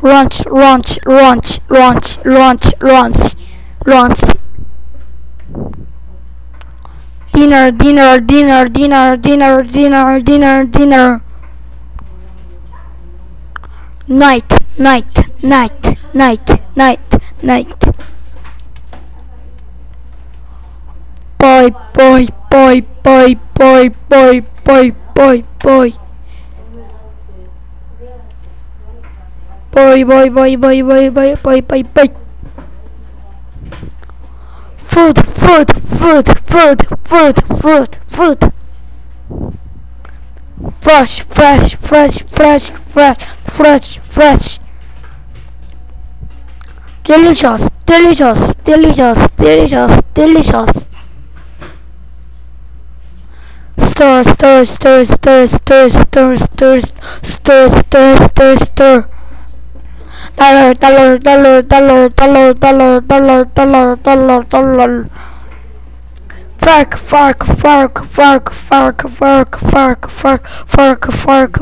Lunch, lunch, lunch, lunch, lunch, lunch, lunch. Dinner, dinner, dinner, dinner, dinner, dinner, dinner, dinner. Night, night, night, night, night, night. Boy, boy, boy, boy, boy, boy, boy, boy, boy. Boy, boy, boy, boy, boy, boy, boy, boy, boy. Food, food, food, food, food, food, food. Fresh, fresh, fresh, fresh, fresh, fresh, fresh. Delicious, delicious, delicious, delicious, delicious. Stir, stir, stir, stir, stir, stir, stir, stir, stir, stir, stir. Dollar, dollar, dollar, dollar, dollar, dollar, dollar, dollar, dollar, dollar. Fork, fork, fork, fork, fork, fork, fork, fork, fork, fork,